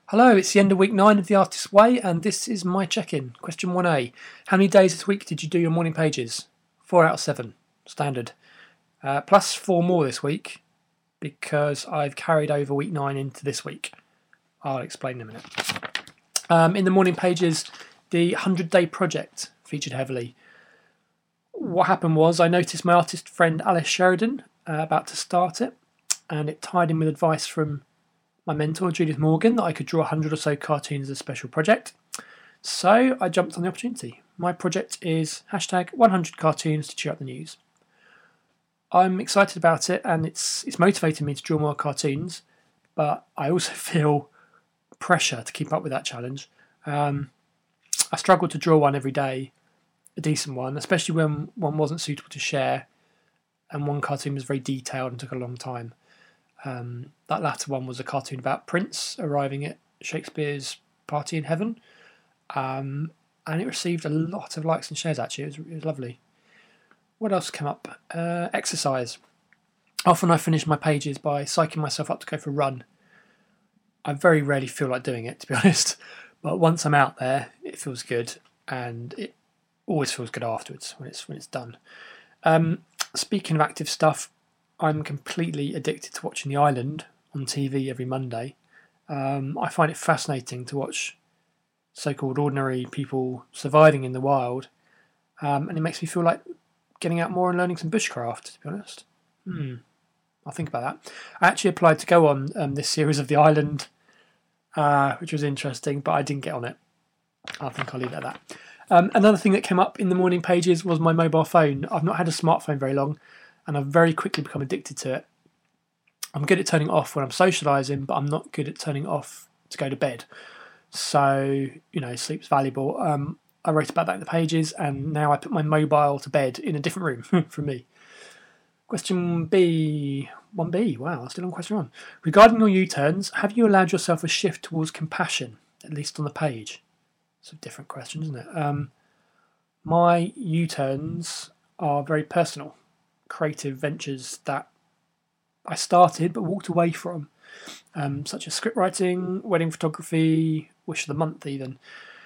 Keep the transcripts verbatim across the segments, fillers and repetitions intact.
Hello, it's the end of week nine of The Artist's Way, and this is my check-in. Question one A. How many days this week did you do your morning pages? Four out of seven. Standard. Uh, plus four more this week, because I've carried over week nine into this week. I'll explain in a minute. Um, in the morning pages, the one hundred day project featured heavily. What happened was I noticed my artist friend Alice Sheridan uh, about to start it, and it tied in with advice from my mentor Judith Morgan that I could draw one hundred or so cartoons as a special project. So I jumped on the opportunity. My project is hashtag one hundred cartoons to cheer up the news. I'm excited about it, and it's it's motivating me to draw more cartoons, but I also feel pressure to keep up with that challenge. Um, I struggled to draw one every day, a decent one, especially when one wasn't suitable to share, and one cartoon was very detailed and took a long time. Um, that latter one was a cartoon about Prince arriving at Shakespeare's party in heaven, um, and it received a lot of likes and shares. Actually, it was, it was lovely. What else came up? Uh, exercise. Often I finish my pages by psyching myself up to go for a run. I very rarely feel like doing it, to be honest, but once I'm out there, it feels good, and it always feels good afterwards when it's when it's done. Um, speaking of active stuff, I'm completely addicted to watching The Island on T V every Monday. Um, I find it fascinating to watch so-called ordinary people surviving in the wild, um, and it makes me feel like getting out more and learning some bushcraft, to be honest. Hmm. I'll think about that. I actually applied to go on um, this series of The Island, uh, which was interesting, but I didn't get on it. I think I'll leave it at that. Um, another thing that came up in the morning pages was my mobile phone. I've not had a smartphone very long, and I've very quickly become addicted to it. I'm good at turning it off when I'm socialising, but I'm not good at turning it off to go to bed. So, you know, sleep's valuable. Um, I wrote about that in the pages, and now I put my mobile to bed in a different room from me. Question B, one B, wow, that's still on question one. Regarding your U-turns, have you allowed yourself a shift towards compassion, at least on the page? It's a different question, isn't it? Um, my U-turns are very personal, creative ventures that I started but walked away from, um, such as script writing, wedding photography, wish of the month even.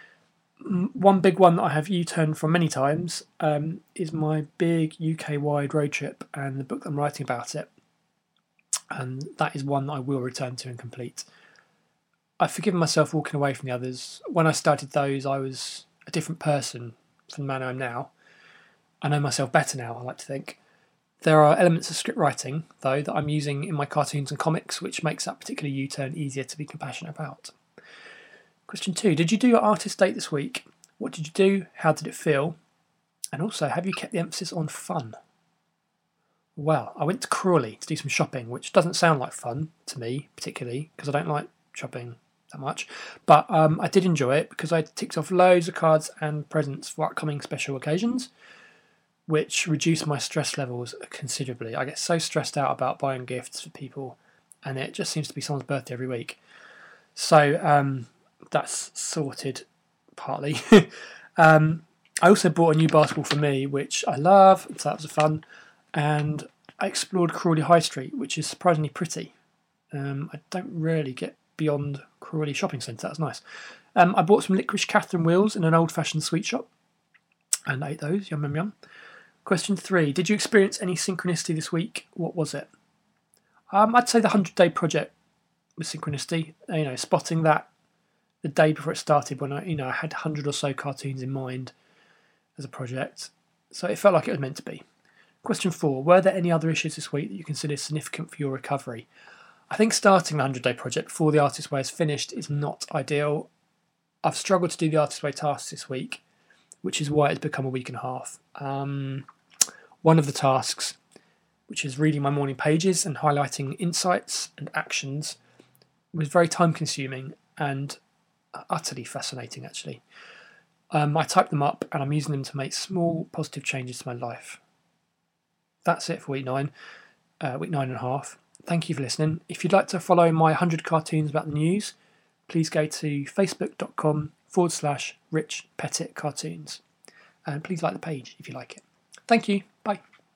One big one that I have U-turned from many times um, is my big U K-wide road trip and the book that I'm writing about it. And that is one that I will return to and complete. I've forgiven myself walking away from the others. When I started those, I was a different person from the man I am now. I know myself better now, I like to think. There are elements of script writing, though, that I'm using in my cartoons and comics, which makes that particular U-turn easier to be compassionate about. Question two, did you do your artist date this week? What did you do? How did it feel? And also, have you kept the emphasis on fun? Well, I went to Crawley to do some shopping, which doesn't sound like fun to me, particularly, because I don't like shopping that much. But um, I did enjoy it because I ticked off loads of cards and presents for upcoming special occasions, which reduced my stress levels considerably. I get so stressed out about buying gifts for people, and it just seems to be someone's birthday every week. So um, that's sorted partly. um, I also bought a new basketball for me, which I love, so that was fun. And I explored Crawley High Street, which is surprisingly pretty. Um, I don't really get beyond Crawley Shopping Centre, that's nice. Um, I bought some licorice Catherine wheels in an old-fashioned sweet shop, and ate those, yum yum yum. Question three, did you experience any synchronicity this week? What was it? Um, I'd say the one hundred day project was synchronicity. You know, spotting that the day before it started when I, you know, I had one hundred or so cartoons in mind as a project. So it felt like it was meant to be. Question four, were there any other issues this week that you consider significant for your recovery? I think starting the one hundred day project before the Artist's Way is finished is not ideal. I've struggled to do the Artist's Way tasks this week, which is why it's become a week and a half. Um, one of the tasks, which is reading my morning pages and highlighting insights and actions, was very time consuming and utterly fascinating, actually. Um, I typed them up and I'm using them to make small positive changes to my life. That's it for week nine, uh, week nine and a half. Thank you for listening. If you'd like to follow my one hundred cartoons about the news, please go to facebook.com forward slash Rich Pettit Cartoons. And please like the page if you like it. Thank you.